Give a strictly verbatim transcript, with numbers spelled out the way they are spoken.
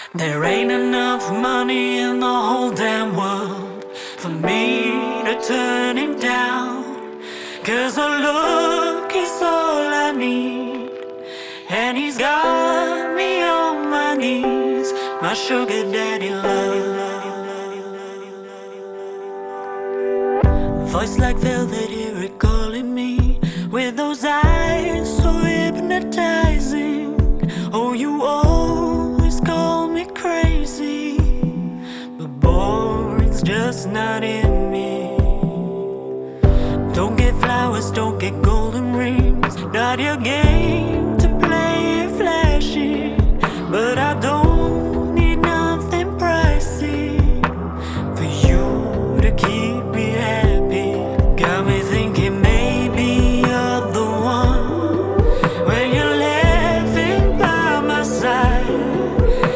There ain't enough money in the whole damn world for me to turn him down. Cause a look is all I need, and he's got me on my knees, my sugar daddy love. Voice like velvet, hear it calling me, with those eyes so hypnotizing. Oh, you always call me crazy, but boy, it's just not in me. Don't get flowers, don't get golden rings, not your game to play it flashy. But I don't need nothing pricey for you to keep